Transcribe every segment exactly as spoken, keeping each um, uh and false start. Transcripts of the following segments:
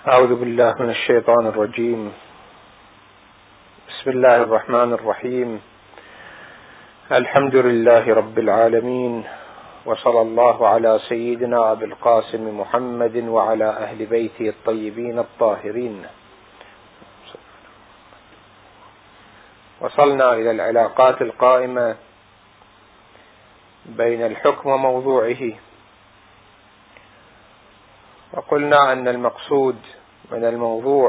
أعوذ بالله من الشيطان الرجيم. بسم الله الرحمن الرحيم. الحمد لله رب العالمين، وصلى الله على سيدنا أبي القاسم محمد وعلى أهل بيته الطيبين الطاهرين. وصلنا إلى العلاقات القائمة بين الحكم وموضوعه، وقلنا أن المقصود من الموضوع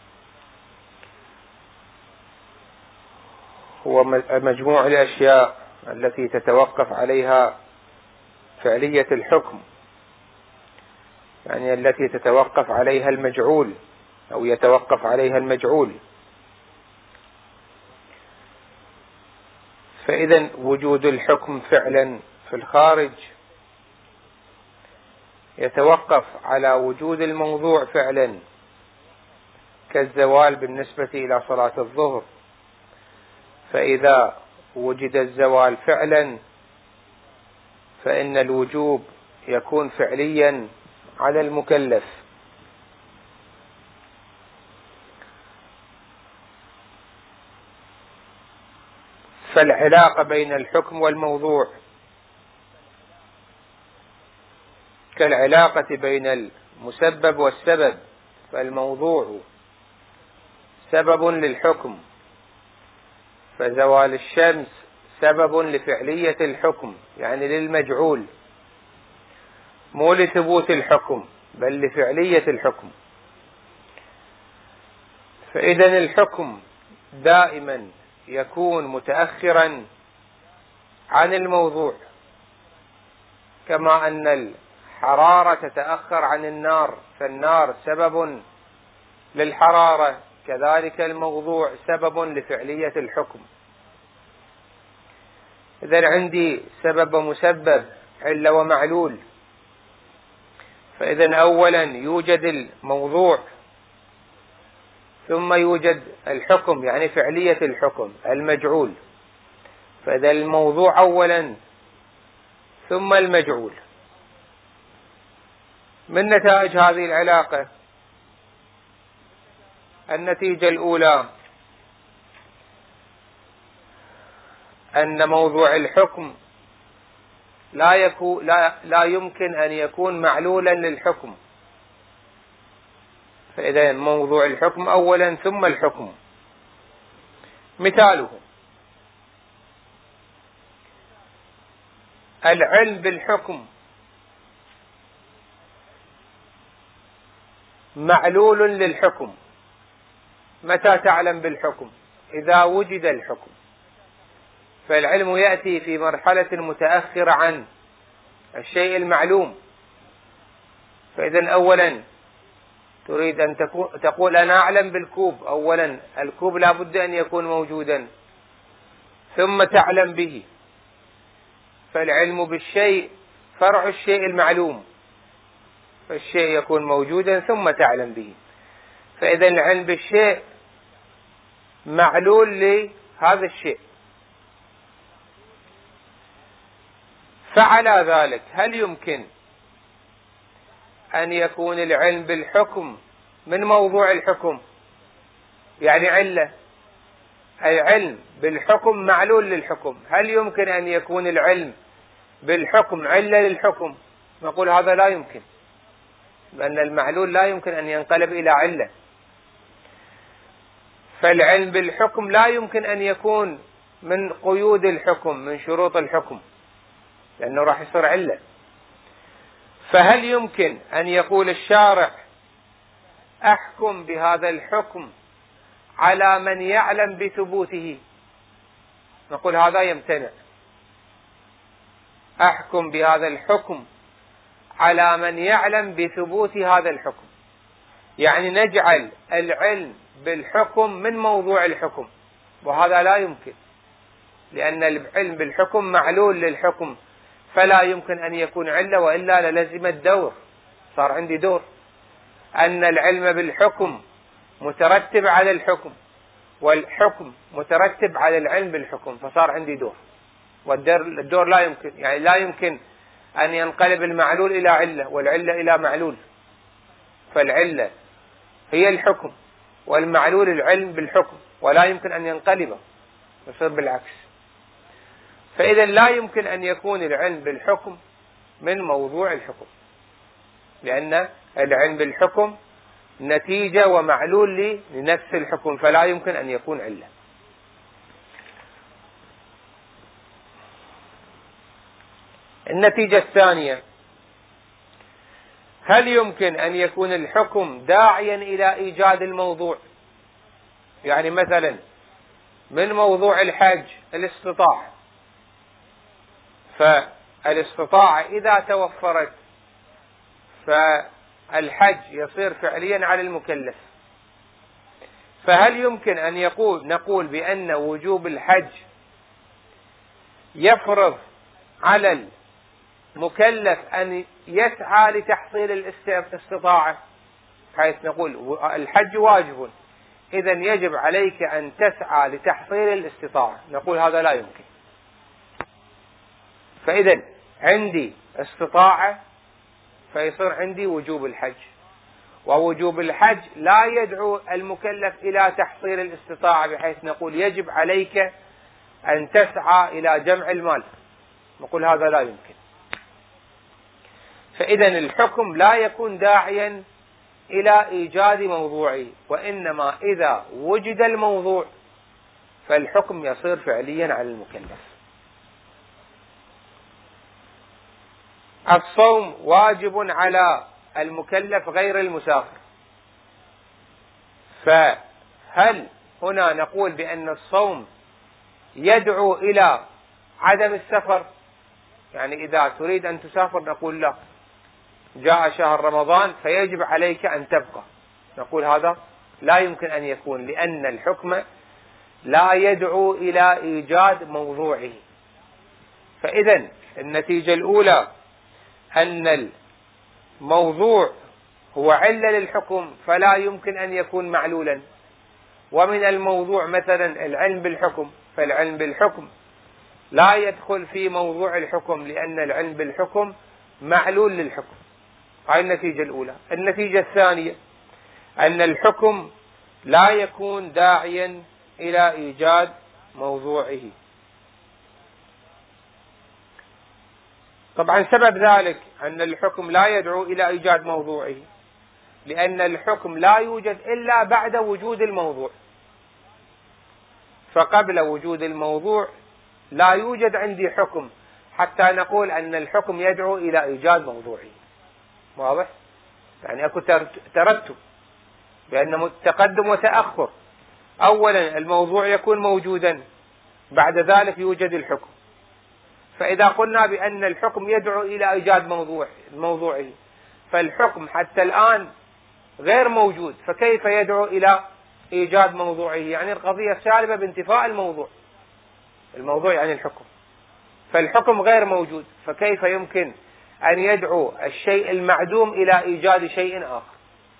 هو مجموع الأشياء التي تتوقف عليها فعلية الحكم، يعني التي تتوقف عليها المجعول أو يتوقف عليها المجعول. فإذا وجود الحكم فعلا في الخارج يتوقف على وجود الموضوع فعلا، كالزوال بالنسبة إلى صلاة الظهر. فإذا وجد الزوال فعلا فإن الوجوب يكون فعليا على المكلف. فالعلاقة بين الحكم والموضوع كالعلاقة بين المسبب والسبب، فالموضوع سبب للحكم، فزوال الشمس سبب لفعلية الحكم يعني للمجعول، مو لثبوت الحكم بل لفعلية الحكم. فإذا الحكم دائما يكون متأخرا عن الموضوع، كما أن الحرارة تتأخر عن النار، فالنار سبب للحرارة، كذلك الموضوع سبب لفعلية الحكم. إذن عندي سبب ومسبب، علة ومعلول. فإذن أولا يوجد الموضوع ثم يوجد الحكم يعني فعلية الحكم المجعول. فإذا الموضوع أولا ثم المجعول. من نتائج هذه العلاقة: النتيجة الأولى أن موضوع الحكم لا يكون لا, لا يمكن أن يكون معلولا للحكم. فإذا موضوع الحكم أولا ثم الحكم. مثاله: العلم بالحكم معلول للحكم. متى تعلم بالحكم؟ إذا وجد الحكم. فالعلم يأتي في مرحلة متأخرة عن الشيء المعلوم. فإذا أولا تريد أن تقول أنا أعلم بالكوب، أولا الكوب لا بد أن يكون موجودا ثم تعلم به. فالعلم بالشيء فرع الشيء المعلوم، فالشيء يكون موجودا ثم تعلم به. فإذا العلم بالشيء معلول لهذا الشيء. فعلى ذلك هل يمكن أن يكون العلم بالحكم من موضوع الحكم؟ يعني علة العلم بالحكم معلول للحكم، هل يمكن أن يكون العلم بالحكم علة للحكم؟ نقول هذا لا يمكن، لأن المعلول لا يمكن أن ينقلب إلى علة. فالعلم بالحكم لا يمكن أن يكون من قيود الحكم، من شروط الحكم، لأنه راح يصير علة. فهل يمكن أن يقول الشارع أحكم بهذا الحكم على من يعلم بثبوته؟ نقول هذا يمتنع. أحكم بهذا الحكم على من يعلم بثبوت هذا الحكم، يعني نجعل العلم بالحكم من موضوع الحكم، وهذا لا يمكن، لأن العلم بالحكم معلول للحكم، فلا يمكن أن يكون علة، وإلا للزم الدور، صار عندي دور أن العلم بالحكم مترتب على الحكم، والحكم مترتب على العلم بالحكم، فصار عندي دور، والدور لا يمكن، يعني لا يمكن أن ينقلب المعلول إلى علة والعلة إلى معلول. فالعلة هي الحكم، والمعلول العلم بالحكم، ولا يمكن أن ينقلب، يصير بالعكس. فإذا لا يمكن أن يكون العلم بالحكم من موضوع الحكم، لأن العلم بالحكم نتيجة ومعلول لنفس الحكم، فلا يمكن أن يكون علة. النتيجة الثانية: هل يمكن أن يكون الحكم داعيا إلى إيجاد الموضوع؟ يعني مثلا من موضوع الحج الاستطاعة، فالاستطاعة إذا توفرت فالحج يصير فعليا على المكلف. فهل يمكن أن يقول نقول بأن وجوب الحج يفرض على المكلف أن يسعى لتحصيل الاستطاعة، حيث نقول الحج واجب، إذا يجب عليك أن تسعى لتحصيل الاستطاعة؟ نقول هذا لا يمكن. فإذا عندي استطاعة فيصير عندي وجوب الحج، ووجوب الحج لا يدعو المكلف إلى تحصيل الاستطاعة، بحيث نقول يجب عليك أن تسعى إلى جمع المال، نقول هذا لا يمكن. فإذا الحكم لا يكون داعيا إلى إيجاد موضوعه، وإنما إذا وجد الموضوع فالحكم يصير فعليا على المكلف. الصوم واجب على المكلف غير المسافر، فهل هنا نقول بأن الصوم يدعو إلى عدم السفر؟ يعني إذا تريد أن تسافر نقول لا، جاء شهر رمضان فيجب عليك أن تبقى، نقول هذا لا يمكن أن يكون، لأن الحكم لا يدعو إلى إيجاد موضوعه. فإذا النتيجة الأولى أن الموضوع هو علة للحكم، فلا يمكن أن يكون معلولا. ومن الموضوع مثلا العلم بالحكم، فالعلم بالحكم لا يدخل في موضوع الحكم، لأن العلم بالحكم معلول للحكم. هاي النتيجة الأولى. النتيجة الثانية أن الحكم لا يكون داعيا إلى إيجاد موضوعه. طبعا سبب ذلك أن الحكم لا يدعو إلى إيجاد موضوعه، لأن الحكم لا يوجد إلا بعد وجود الموضوع، فقبل وجود الموضوع لا يوجد عندي حكم حتى نقول أن الحكم يدعو إلى إيجاد موضوعه. واضح؟ يعني أكو ترتب بأن تقدم وتأخر. أولا الموضوع يكون موجودا، بعد ذلك يوجد الحكم. فإذا قلنا بأن الحكم يدعو إلى إيجاد موضوع موضوعه، فالحكم حتى الآن غير موجود، فكيف يدعو إلى إيجاد موضوعه؟ يعني القضية سالبة بانتفاء الموضوع، الموضوع يعني الحكم، فالحكم غير موجود، فكيف يمكن أن يدعو الشيء المعدوم إلى إيجاد شيء آخر؟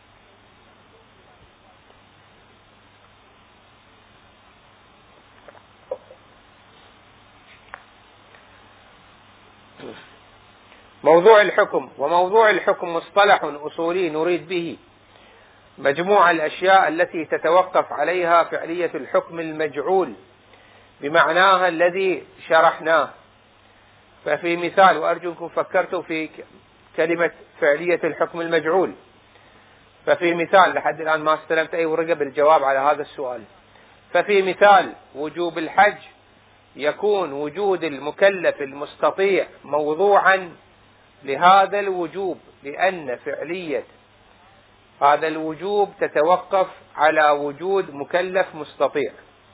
موضوع الحكم. وموضوع الحكم مصطلح أصولي نريد به مجموع الأشياء التي تتوقف عليها فعلية الحكم المجعول بمعناها الذي شرحناه. ففي مثال، وأرجو أنكم فكرتوا في كلمة فعلية الحكم المجعول، ففي مثال لحد الآن ما استلمت أي ورقة بالجواب على هذا السؤال. ففي مثال وجوب الحج يكون وجود المكلف المستطيع موضوعا لهذا الوجوب، لأن فعلية هذا الوجوب تتوقف على وجود مكلف مستطيع.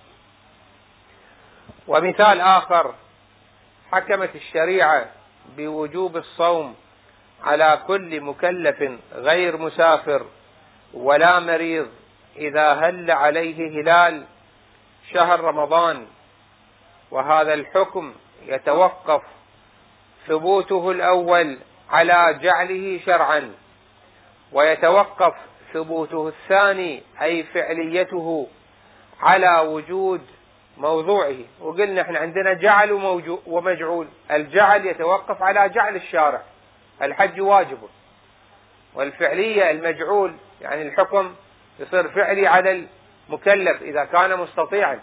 ومثال آخر، حكمت الشريعة بوجوب الصوم على كل مكلف غير مسافر ولا مريض إذا هل عليه هلال شهر رمضان، وهذا الحكم يتوقف ثبوته الأول على جعله شرعا، ويتوقف ثبوته الثاني أي فعليته على وجود موضوعه. وقلنا احنا عندنا جعل ومجعول، الجعل يتوقف على جعل الشارع، الحج واجب، والفعلية المجعول يعني الحكم يصير فعلي على المكلف إذا كان مستطيعا.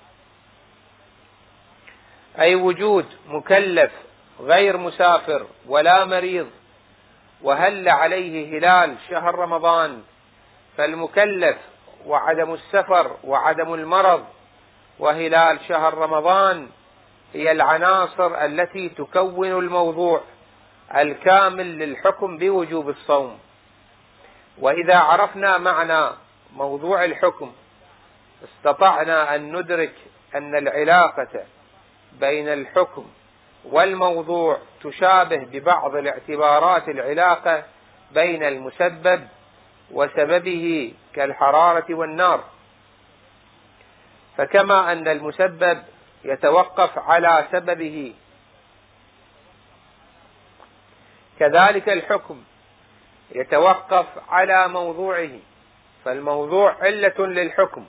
أي وجود مكلف غير مسافر ولا مريض وهل عليه هلال شهر رمضان، فالمكلف وعدم السفر وعدم المرض وهلال شهر رمضان هي العناصر التي تكون الموضوع الكامل للحكم بوجوب الصوم. وإذا عرفنا معنى موضوع الحكم استطعنا أن ندرك أن العلاقة بين الحكم والموضوع تشابه ببعض الاعتبارات العلاقة بين المسبب وسببه كالحرارة والنار. فكما أن المسبب يتوقف على سببه كذلك الحكم يتوقف على موضوعه، فالموضوع علة للحكم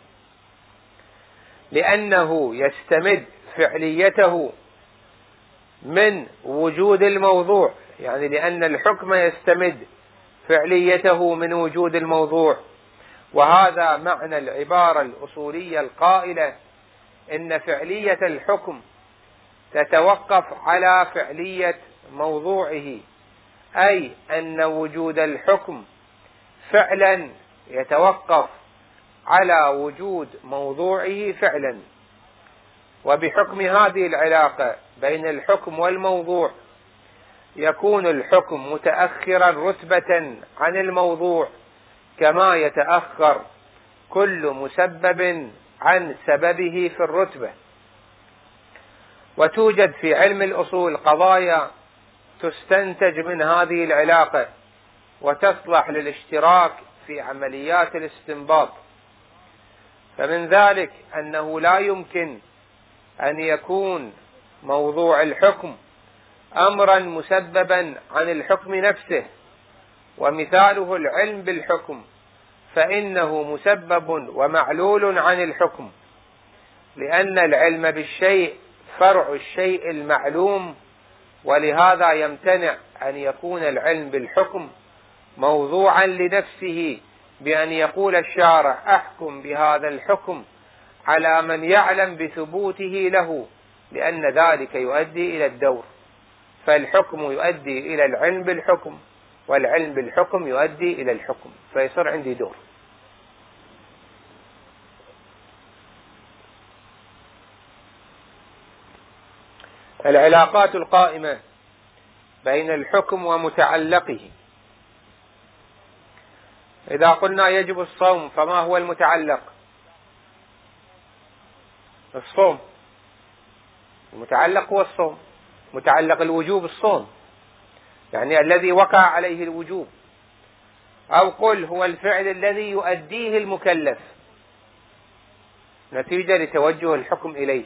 لأنه يستمد فعليته من وجود الموضوع، يعني لأن الحكم يستمد فعليته من وجود الموضوع. وهذا معنى العبارة الأصولية القائلة إن فعلية الحكم تتوقف على فعلية موضوعه، أي أن وجود الحكم فعلا يتوقف على وجود موضوعه فعلا. وبحكم هذه العلاقة بين الحكم والموضوع يكون الحكم متأخرا رتبة عن الموضوع كما يتأخر كل مسبب عن سببه في الرتبة. وتوجد في علم الأصول قضايا تستنتج من هذه العلاقة وتصلح للاشتراك في عمليات الاستنباط. فمن ذلك أنه لا يمكن أن يكون موضوع الحكم أمرا مسببا عن الحكم نفسه، ومثاله العلم بالحكم، فإنه مسبب ومعلول عن الحكم، لأن العلم بالشيء فرع الشيء المعلوم، ولهذا يمتنع أن يكون العلم بالحكم موضوعا لنفسه بأن يقول الشارع أحكم بهذا الحكم على من يعلم بثبوته له، لأن ذلك يؤدي إلى الدور. فالحكم يؤدي إلى العلم بالحكم، والعلم بالحكم يؤدي إلى الحكم، فيصير عندي دور. العلاقات القائمة بين الحكم ومتعلقه. إذا قلنا يجب الصوم فما هو المتعلق؟ الصوم. المتعلق هو الصوم، متعلق الوجوب الصوم، يعني الذي وقع عليه الوجوب. أو قل هو الفعل الذي يؤديه المكلف نتيجة لتوجه الحكم إليه.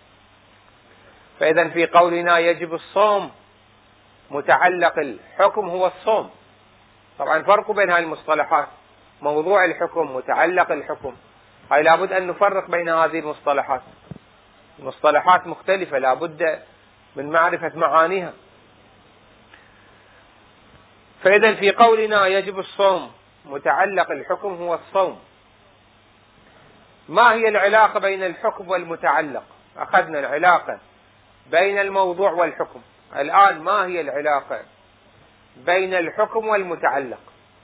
فإذا في قولنا يجب الصوم متعلق الحكم هو الصوم. طبعا فرق بين هذه المصطلحات، موضوع الحكم متعلق الحكم، هاي لابد أن نفرق بين هذه المصطلحات. المصطلحات مختلفة لابد من معرفة معانيها. فإذا في قولنا يجب الصوم متعلق الحكم هو الصوم، ما هي العلاقة بين الحكم والمتعلق؟ أخذنا العلاقة بين الموضوع والحكم، الآن ما هي العلاقة بين الحكم والمتعلق؟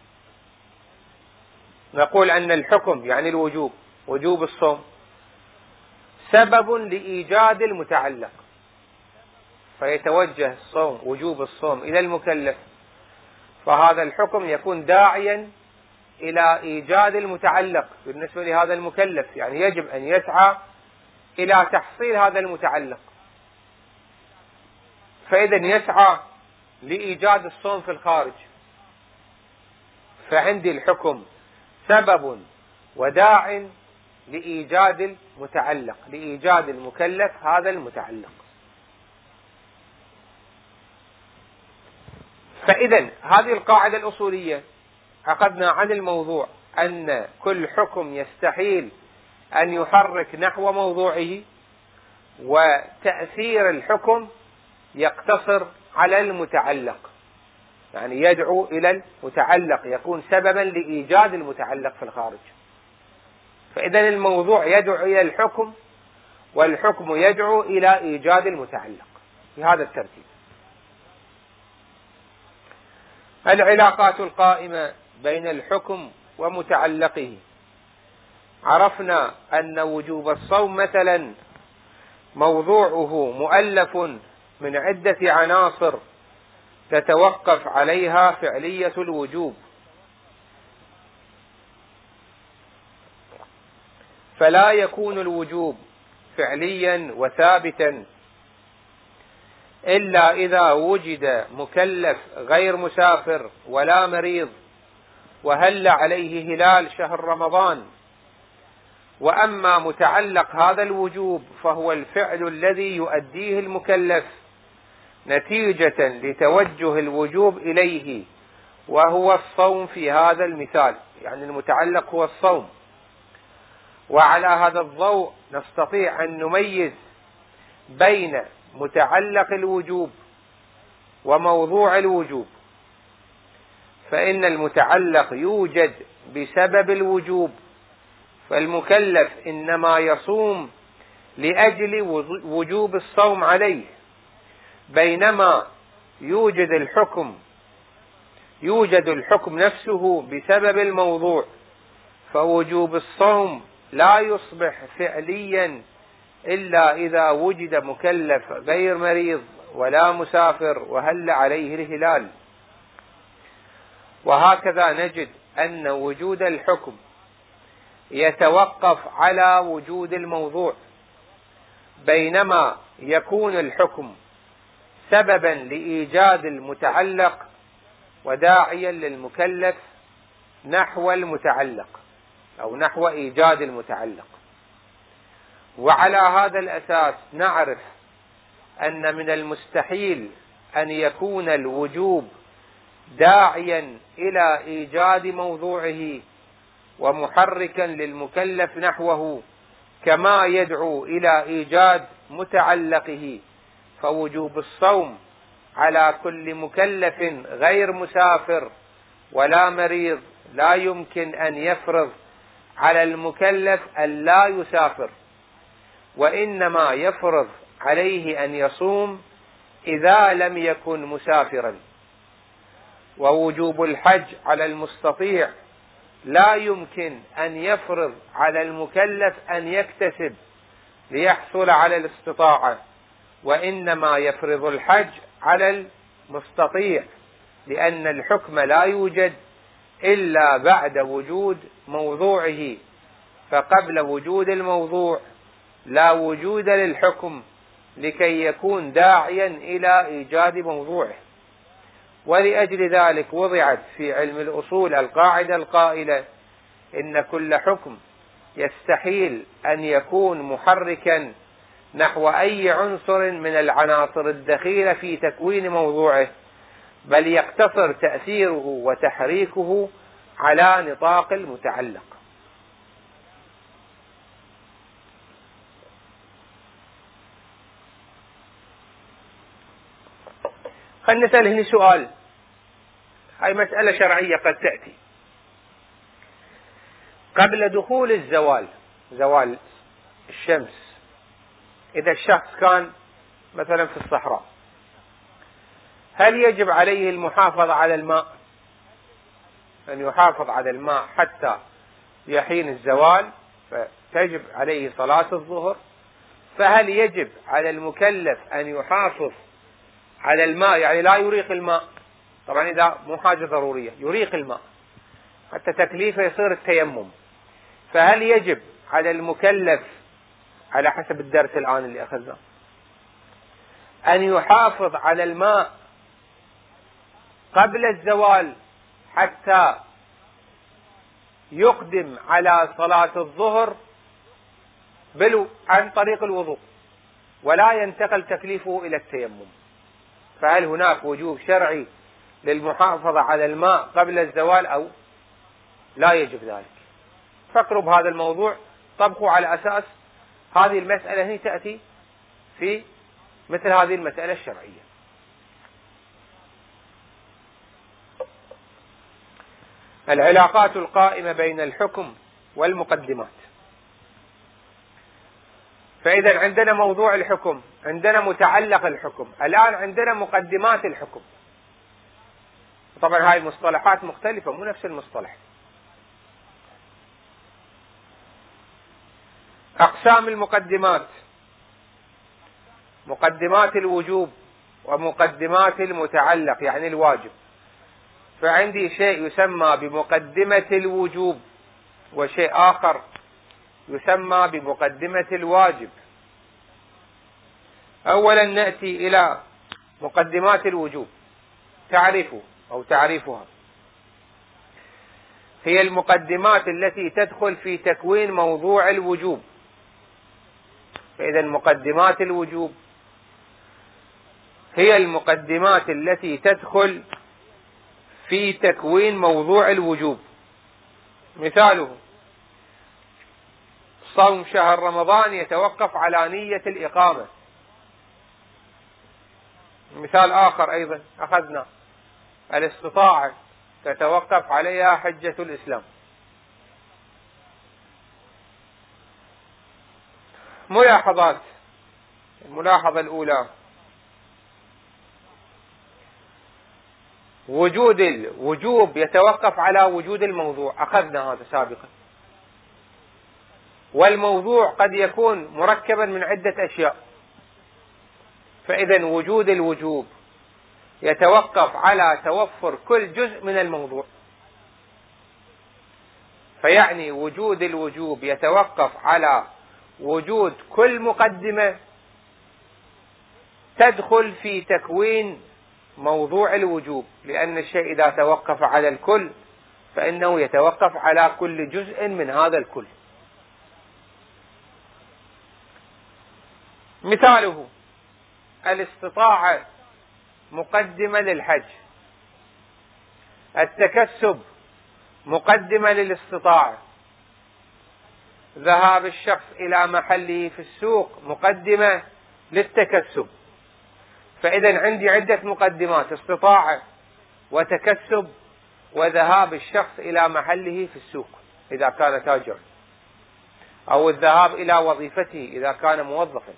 نقول أن الحكم يعني الوجوب، وجوب الصوم سبب لإيجاد المتعلق، فيتوجه الصوم وجوب الصوم إلى المكلف، فهذا الحكم يكون داعيا إلى إيجاد المتعلق بالنسبة لهذا المكلف، يعني يجب أن يسعى إلى تحصيل هذا المتعلق. فإذا يسعى لإيجاد الصوم في الخارج، فعندي الحكم سبب وداع لإيجاد المتعلق، لإيجاد المكلف هذا المتعلق. فإذا هذه القاعدة الأصولية أخذنا عن الموضوع أن كل حكم يستحيل أن يحرك نحو موضوعه، وتأثير الحكم يقتصر على المتعلق، يعني يدعو إلى المتعلق، يكون سببا لإيجاد المتعلق في الخارج. فإذا الموضوع يدعو إلى الحكم، والحكم يدعو إلى إيجاد المتعلق بهذا الترتيب. العلاقات القائمة بين الحكم ومتعلقه: عرفنا أن وجوب الصوم مثلا موضوعه مؤلف من عدة عناصر تتوقف عليها فعلية الوجوب، فلا يكون الوجوب فعليا وثابتا إلا إذا وجد مكلف غير مسافر ولا مريض وهل عليه هلال شهر رمضان. وأما متعلق هذا الوجوب فهو الفعل الذي يؤديه المكلف نتيجة لتوجه الوجوب إليه، وهو الصوم في هذا المثال، يعني المتعلق هو الصوم. وعلى هذا الضوء نستطيع أن نميز بين متعلق الوجوب وموضوع الوجوب، فإن المتعلق يوجد بسبب الوجوب، فالمكلف إنما يصوم لأجل وجوب الصوم عليه، بينما يوجد الحكم يوجد الحكم نفسه بسبب الموضوع، فوجوب الصوم لا يصبح فعليا إلا إذا وجد مكلف غير مريض ولا مسافر وهل عليه الهلال. وهكذا نجد أن وجود الحكم يتوقف على وجود الموضوع، بينما يكون الحكم سببا لإيجاد المتعلق وداعيا للمكلف نحو المتعلق أو نحو إيجاد المتعلق. وعلى هذا الأساس نعرف أن من المستحيل أن يكون الوجوب داعيا إلى إيجاد موضوعه ومحركا للمكلف نحوه كما يدعو إلى إيجاد متعلقه، فوجوب الصوم على كل مكلف غير مسافر ولا مريض لا يمكن أن يفرض على المكلف أن لا يسافر، وإنما يفرض عليه أن يصوم إذا لم يكن مسافرا. ووجوب الحج على المستطيع لا يمكن أن يفرض على المكلف أن يكتسب ليحصل على الاستطاعة، وإنما يفرض الحج على المستطيع، لأن الحكم لا يوجد إلا بعد وجود موضوعه، فقبل وجود الموضوع لا وجود للحكم لكي يكون داعيا إلى إيجاد موضوعه. ولأجل ذلك وضعت في علم الأصول القاعدة القائلة: إن كل حكم يستحيل أن يكون محركا نحو أي عنصر من العناصر الدخيلة في تكوين موضوعه، بل يقتصر تأثيره وتحريكه على نطاق المتعلق. خلنا نسأل هنا سؤال، هاي مسألة شرعية قد تأتي. قبل دخول الزوال، زوال الشمس، إذا الشخص كان مثلا في الصحراء، هل يجب عليه المحافظة على الماء؟ أن يحافظ على الماء حتى يحين الزوال فتجب عليه صلاة الظهر. فهل يجب على المكلف أن يحافظ على الماء، يعني لا يريق الماء؟ طبعا إذا مو حاجة ضرورية يريق الماء حتى تكليفه يصير التيمم. فهل يجب على المكلف على حسب الدرس الآن اللي أخذناه أن يحافظ على الماء قبل الزوال حتى يقدم على صلاة الظهر بلو عن طريق الوضوء ولا ينتقل تكليفه إلى التيمم؟ فهل هناك وجوب شرعي للمحافظة على الماء قبل الزوال أو لا يجب ذلك؟ فكروا بهذا الموضوع، طبقوا على أساس هذه المسألة هي تأتي في مثل هذه المسألة الشرعية. العلاقات القائمة بين الحكم والمقدمات. فإذا عندنا موضوع الحكم، عندنا متعلق الحكم، الآن عندنا مقدمات الحكم. طبعا هاي المصطلحات مختلفة، مو نفس المصطلح. أقسام المقدمات: مقدمات الوجوب ومقدمات المتعلق يعني الواجب. فعندي شيء يسمى بمقدمة الوجوب وشيء آخر يسمى بمقدمة الواجب. أولا نأتي إلى مقدمات الوجوب. تعرفوا أو تعريفها: هي المقدمات التي تدخل في تكوين موضوع الوجوب. فإذا مقدمات الوجوب هي المقدمات التي تدخل في تكوين موضوع الوجوب. مثاله: صوم شهر رمضان يتوقف على نية الإقامة. مثال آخر أيضا أخذنا: الاستطاعة تتوقف عليها حجة الإسلام. ملاحظات: الملاحظة الأولى: وجود الوجوب يتوقف على وجود الموضوع، أخذنا هذا سابقا. والموضوع قد يكون مركبا من عدة أشياء. فإذا وجود الوجوب يتوقف على توفر كل جزء من الموضوع. فيعني وجود الوجوب يتوقف على وجود كل مقدمة تدخل في تكوين موضوع الوجوب، لأن الشيء إذا توقف على الكل فإنه يتوقف على كل جزء من هذا الكل. مثاله: الاستطاعة مقدمة للحج، التكسب مقدمة للاستطاعة، ذهاب الشخص إلى محله في السوق مقدمة للتكسب. فإذا عندي عدة مقدمات: استطاعة وتكسب وذهاب الشخص إلى محله في السوق إذا كان تاجرا، أو الذهاب إلى وظيفته إذا كان موظفا.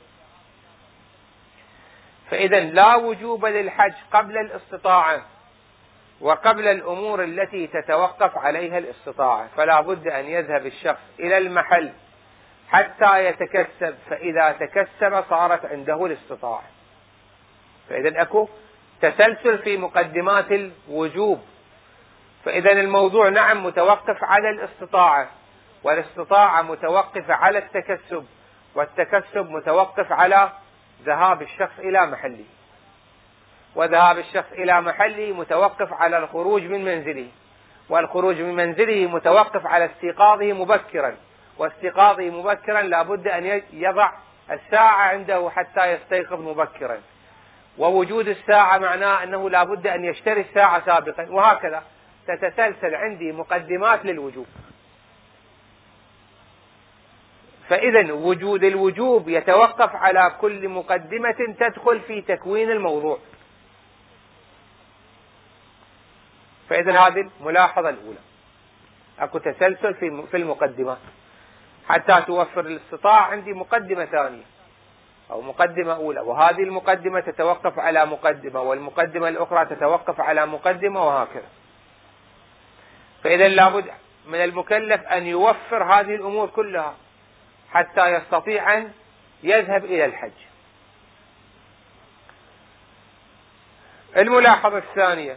فإذا لا وجوب للحج قبل الاستطاعة وقبل الأمور التي تتوقف عليها الاستطاعة، فلا بد أن يذهب الشخص إلى المحل حتى يتكسب، فإذا تكسب صارت عنده الاستطاعة. فإذا أكو تسلسل في مقدمات الوجوب. فإذا الموضوع نعم متوقف على الاستطاعة، والاستطاعة متوقفة على التكسب، والتكسب متوقف على ذهاب الشخص إلى محله، وذهاب الشخص إلى محله متوقف على الخروج من منزله، والخروج من منزله متوقف على استيقاظه مبكرا، واستيقاظه مبكرا لا بد أن يضع الساعة عنده حتى يستيقظ مبكرا، ووجود الساعة معناه أنه لا بد أن يشتري الساعة سابقا، وهكذا تتسلسل عندي مقدمات للوجوب. فإذا وجود الوجوب يتوقف على كل مقدمة تدخل في تكوين الموضوع. فإذا هذه الملاحظة الأولى، أكو تسلسل في المقدمات. حتى توفر الاستطاعة عندي مقدمة ثانية أو مقدمة أولى، وهذه المقدمة تتوقف على مقدمة، والمقدمة الأخرى تتوقف على مقدمة، وهكذا. فإذا لابد من المكلف أن يوفر هذه الأمور كلها حتى يستطيع أن يذهب إلى الحج. الملاحظة الثانية: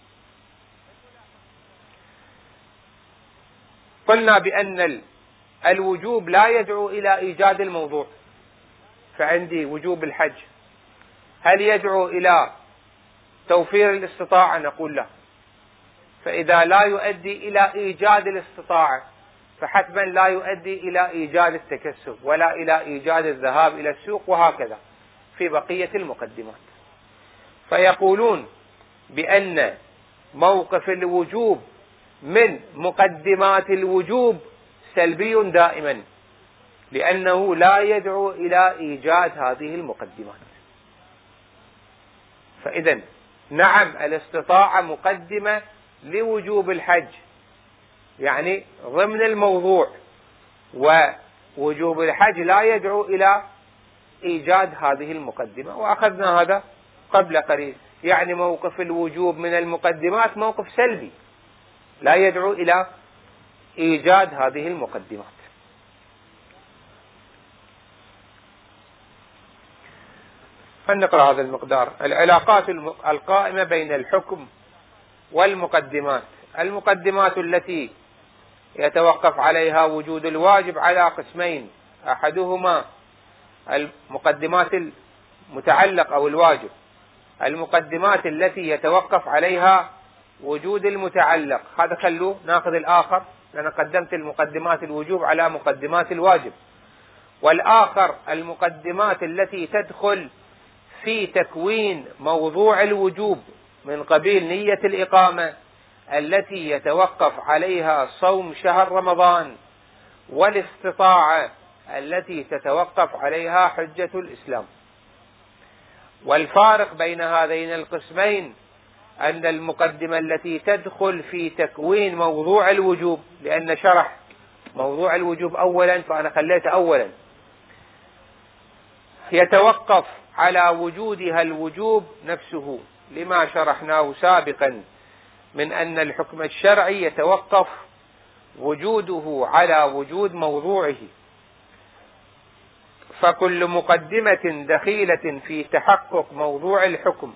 قلنا بأن الوجوب لا يدعو إلى إيجاد الموضوع. فعندي وجوب الحج، هل يدعو إلى توفير الاستطاعة؟ نقول لا. فإذا لا يؤدي إلى إيجاد الاستطاعة فحتما لا يؤدي إلى إيجاد التكسب ولا إلى إيجاد الذهاب إلى السوق، وهكذا في بقية المقدمات. فيقولون بأن موقف الوجوب من مقدمات الوجوب سلبي دائما، لأنه لا يدعو إلى إيجاد هذه المقدمات. فإذا نعم الاستطاعة مقدمة لوجوب الحج، يعني ضمن الموضوع، ووجوب الحج لا يدعو إلى إيجاد هذه المقدمة، وأخذنا هذا قبل قليل. يعني موقف الوجوب من المقدمات موقف سلبي لا يدعو إلى إيجاد هذه المقدمات. فلنقرأ هذا المقدار: العلاقات القائمة بين الحكم والمقدمات. المقدمات التي يتوقف عليها وجود الواجب على قسمين: أحدهما المقدمات المتعلق أو الواجب، المقدمات التي يتوقف عليها وجود المتعلق، هذا خلوه ناخذ الآخر لأن قدمت المقدمات الوجوب على مقدمات الواجب. والآخر المقدمات التي تدخل في تكوين موضوع الوجوب من قبيل نية الإقامة التي يتوقف عليها صوم شهر رمضان، والاستطاعة التي تتوقف عليها حجة الإسلام. والفارق بين هذين القسمين أن المقدمة التي تدخل في تكوين موضوع الوجوب، لأن شرح موضوع الوجوب أولا فأنا خليته أولا، يتوقف على وجودها الوجوب نفسه لما شرحناه سابقا من أن الحكم الشرعي يتوقف وجوده على وجود موضوعه. فكل مقدمة دخيلة في تحقق موضوع الحكم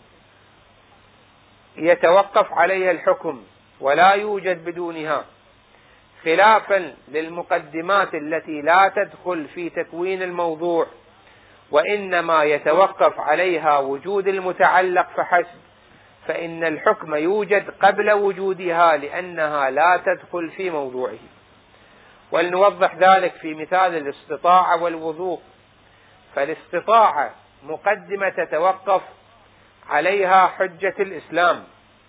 يتوقف عليها الحكم ولا يوجد بدونها، خلافا للمقدمات التي لا تدخل في تكوين الموضوع وإنما يتوقف عليها وجود المتعلق فحسب، فإن الحكم يوجد قبل وجودها لأنها لا تدخل في موضوعه. ولنوضح ذلك في مثال الاستطاعة والوضوء. فالاستطاعة مقدمة تتوقف عليها حجة الإسلام،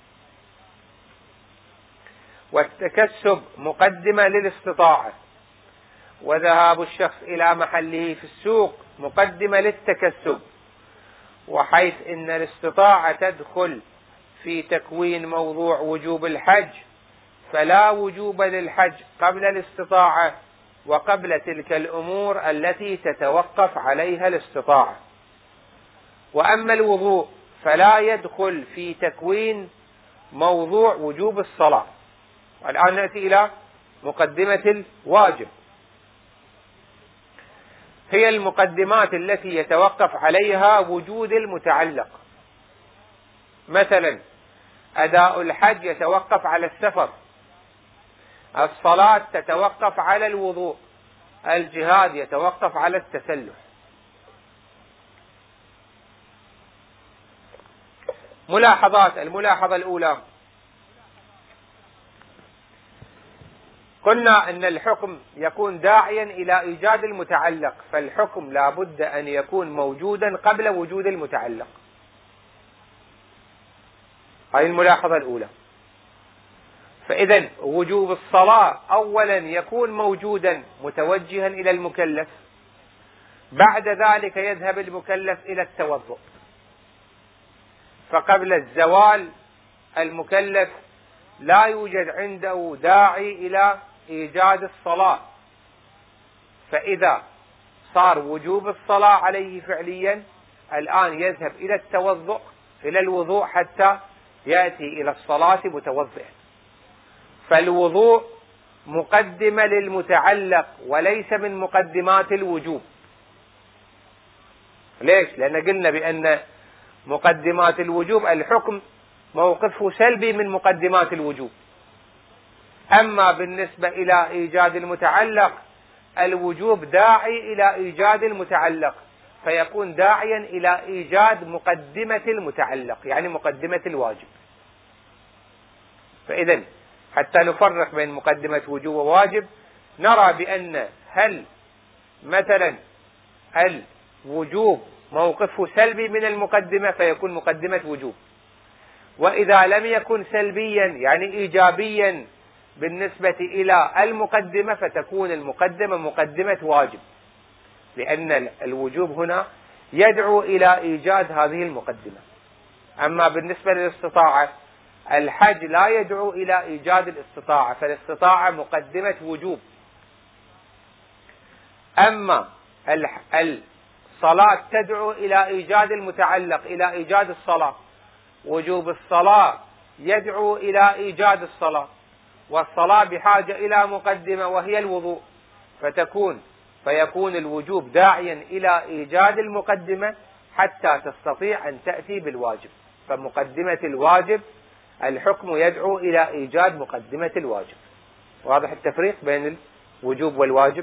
والتكسب مقدمة للاستطاعة، وذهاب الشخص إلى محله في السوق مقدمة للتكسب. وحيث إن الاستطاعة تدخل في تكوين موضوع وجوب الحج فلا وجوب للحج قبل الاستطاعة وقبل تلك الأمور التي تتوقف عليها الاستطاعة. وأما الوضوء فلا يدخل في تكوين موضوع وجوب الصلاة. والآن نأتي إلى مقدمة الواجب. هي المقدمات التي يتوقف عليها وجود المتعلق. مثلا أداء الحج يتوقف على السفر، الصلاة تتوقف على الوضوء، الجهاد يتوقف على التسلح. ملاحظات: الملاحظة الأولى: قلنا أن الحكم يكون داعيا إلى إيجاد المتعلق، فالحكم لا بد أن يكون موجودا قبل وجود المتعلق. هذه الملاحظة الأولى. فإذا وجوب الصلاة أولا يكون موجودا متوجها إلى المكلف، بعد ذلك يذهب المكلف إلى التوضؤ، فقبل الزوال المكلف لا يوجد عنده داعي إلى إيجاد الصلاة. فإذا صار وجوب الصلاة عليه فعليا الآن يذهب إلى التوضؤ إلى الوضوء حتى يأتي إلى الصلاة متوضئا. فالوضوء مقدمة للمتعلق وليس من مقدمات الوجوب. ليش؟ لأن قلنا بأن مقدمات الوجوب الحكم موقفه سلبي من مقدمات الوجوب. أما بالنسبة إلى إيجاد المتعلق الوجوب داعي إلى إيجاد المتعلق، فيكون داعيا إلى إيجاد مقدمة المتعلق يعني مقدمة الواجب. فإذا حتى نفرق بين مقدمة وجوب وواجب نرى بأن هل مثلا الوجوب موقفه سلبي من المقدمة فيكون مقدمة وجوب، وإذا لم يكن سلبيا يعني إيجابيا بالنسبة إلى المقدمة فتكون المقدمة مقدمة واجب، لأن الوجوب هنا يدعو إلى إيجاد هذه المقدمة. أما بالنسبة للاستطاعة الحج لا يدعو إلى إيجاد الاستطاعة، فالاستطاعة مقدمة وجوب. أما الصلاة تدعو إلى إيجاد المتعلق، إلى إيجاد الصلاة. وجوب الصلاة يدعو إلى إيجاد الصلاة، والصلاة بحاجة إلى مقدمة وهي الوضوء، فتكون فيكون الوجوب داعيا إلى إيجاد المقدمة حتى تستطيع أن تأتي بالواجب. فمقدمة الواجب الحكم يدعو إلى إيجاد مقدمة الواجب. واضح التفريق بين الوجوب والواجب؟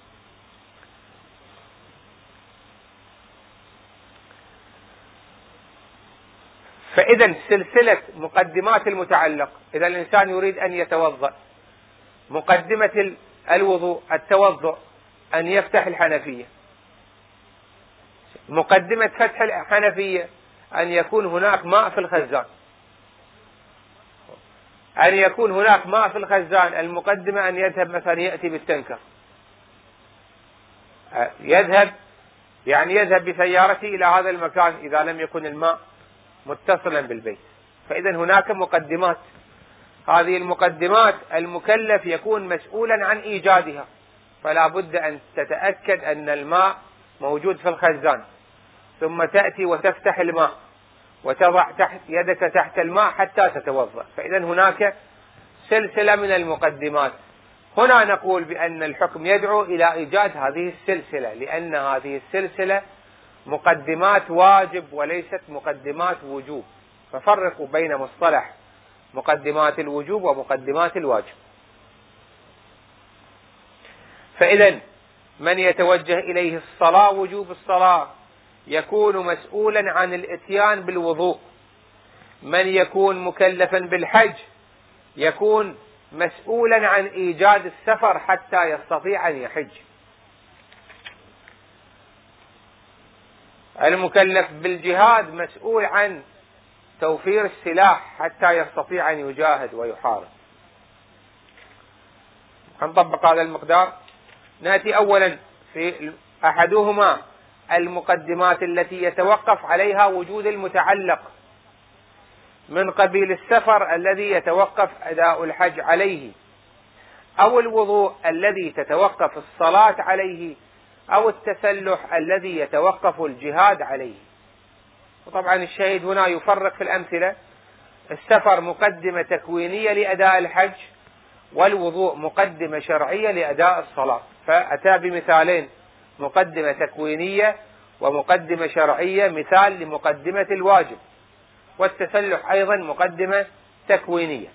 فإذا سلسلة مقدمات المتعلق، إذا الإنسان يريد أن يتوضأ، مقدمة الوضوء التوضؤ، أن يفتح الحنفية. مقدمة فتح الحنفية أن يكون هناك ماء في الخزان، أن يكون هناك ماء في الخزان. المقدمة أن يذهب مثلا يأتي بالتنكر، يذهب يعني يذهب بسيارته إلى هذا المكان إذا لم يكن الماء متصلا بالبيت. فإذا هناك مقدمات، هذه المقدمات المكلف يكون مسؤولا عن إيجادها، فلا بد أن تتأكد أن الماء موجود في الخزان، ثم تأتي وتفتح الماء وتضع تحت يدك تحت الماء حتى تتوضأ. فإذا هناك سلسلة من المقدمات. هنا نقول بأن الحكم يدعو إلى إيجاد هذه السلسلة، لأن هذه السلسلة مقدمات واجب وليست مقدمات وجوب. ففرقوا بين مصطلح مقدمات الوجوب ومقدمات الواجب. فإذا من يتوجه إليه الصلاة، وجوب الصلاة، يكون مسؤولا عن الإتيان بالوضوء. من يكون مكلفا بالحج يكون مسؤولا عن إيجاد السفر حتى يستطيع أن يحج. المكلف بالجهاد مسؤول عن توفير السلاح حتى يستطيع أن يجاهد ويحارب. هنطبق هذا المقدار. نأتي أولا في أحدهما المقدمات التي يتوقف عليها وجود المتعلق، من قبيل السفر الذي يتوقف أداء الحج عليه، أو الوضوء الذي تتوقف الصلاة عليه، أو التسلح الذي يتوقف الجهاد عليه. وطبعا الشهيد هنا يفرق في الأمثلة. السفر مقدمة تكوينية لأداء الحج، والوضوء مقدمة شرعية لأداء الصلاة. فأتى بمثالين، مقدمة تكوينية ومقدمة شرعية، مثال لمقدمة الواجب. والتسلح أيضا مقدمة تكوينية.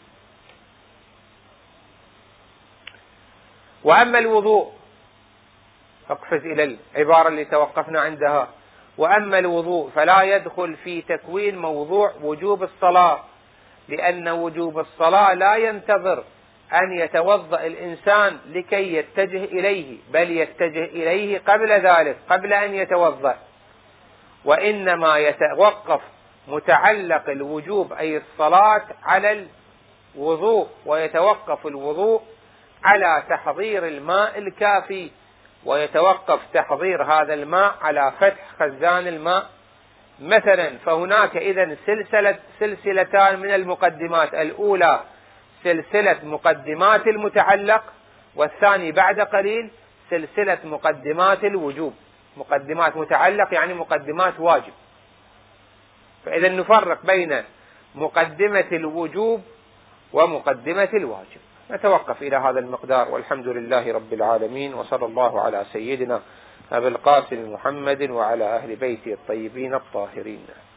وأما الوضوء، اقفز إلى العبارة اللي توقفنا عندها، وأما الوضوء فلا يدخل في تكوين موضوع وجوب الصلاة، لأن وجوب الصلاة لا ينتظر أن يتوضأ الإنسان لكي يتجه إليه، بل يتجه إليه قبل ذلك، قبل أن يتوضأ. وإنما يتوقف متعلق الوجوب أي الصلاة على الوضوء، ويتوقف الوضوء على تحضير الماء الكافي، ويتوقف تحضير هذا الماء على فتح خزان الماء مثلا. فهناك إذن سلسلة سلسلتان من المقدمات، الأولى سلسلة مقدمات المتعلق، والثاني بعد قليل سلسلة مقدمات الوجوب. مقدمات متعلق يعني مقدمات واجب. فإذا نفرق بين مقدمة الوجوب ومقدمة الواجب. نتوقف إلى هذا المقدار، والحمد لله رب العالمين، وصلى الله على سيدنا أبي القاسم محمد وعلى أهل بيته الطيبين الطاهرين.